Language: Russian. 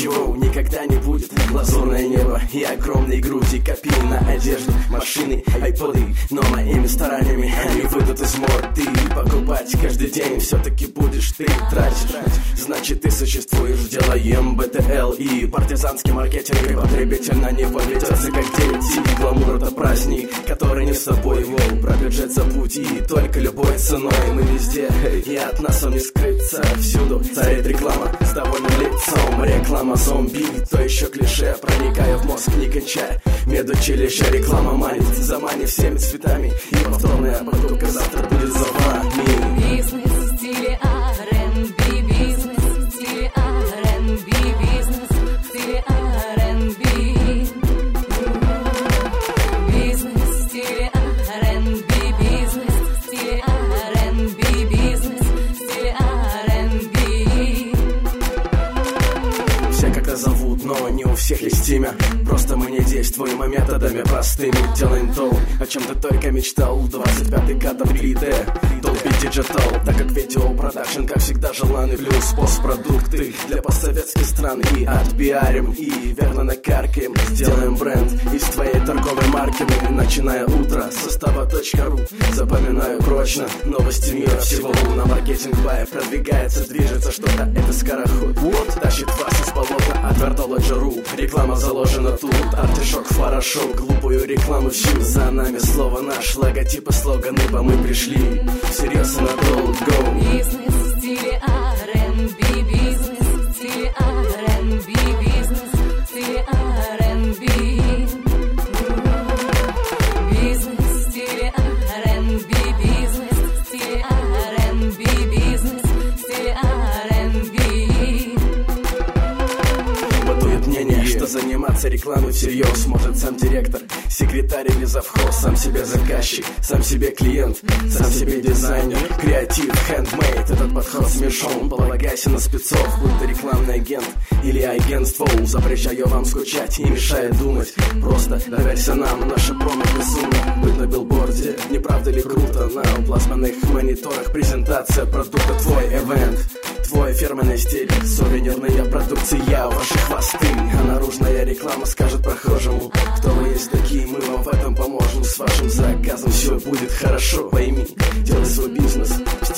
ничего никогда не будет. Лазурное небо и огромные груди, копии на одежду, машины, айподы, но моими стараниями они выйдут из моды. Покупать каждый день все-таки будешь ты тратишь, значит ты существуешь. Делаем БТЛ и партизанский маркетинг, и потребитель на него ведется как дети. Гламур — это праздник, который не с собой вол. Про бюджет забудь и только любой ценой. Мы везде, и от нас он не скрыться. Всюду царит реклама с довольным лицом. Реклама зомби, то еще клише, проникая в мозг, не кончая медучилища. Реклама манит, заманив всеми цветами, и повторная покупка завтра будет за вами. Бизнес в стиле R&B, бизнес в стиле R&B, бизнес в стиле R&B. Бизнес в стиле R&B, бизнес в стиле R&B, бизнес в стиле R&B. Все как-то зовут, но не у всех есть имя. Просто мы не действуем, а методами простыми. Делаем то, о чем ты только мечтал. 25-й кадр 3D, Dolby Digital. Так как видеопродакшн, как всегда, желанный плюс. Постпродукты для постсоветских стран. И отпиарим, и верно накаркаем. Сделаем бренд из твоей торговой марки. Мы, начиная утро, состава.ру. Запоминаю прочно новости мира всего. На маркетинг бай продвигается, движется что-то, это скороход. Вот, тащит вас из болота от Вертологи.ру. Реклама заложена тут, артишок в порошок. Глупую рекламу всю, за нами слово наш. Логотипы, слоганы, по мы пришли всерьез и надолго. Бизнес в стиле R&B, бизнес в стиле R&B, бизнес в стиле R&B. Бизнес в стиле R&B, бизнес в стиле R&B, бизнес в стиле R&B. Бытует мнение, что заниматься рекламой всерьез может сам директор, секретарь или завхоз. Сам себе заказчик, сам себе клиент, сам себе дизайнер. Креатив, хендмейд, этот подход смешон. Полагайся на спецов, будь ты рекламный агент или агентство. Запрещаю вам скучать и мешает думать. Просто доверься нам, наше промо безумно. Быть на билборде, не правда ли круто? На плазменных мониторах презентация продукта. Твой эвент, твой фирменный стиль, сувенирная продукция, ваши хвосты. А наружная реклама скажет прохожему: кто вы есть такие, мы вам в этом поможем. С вашим заказом все будет хорошо. Пойми, делай свой бизнес в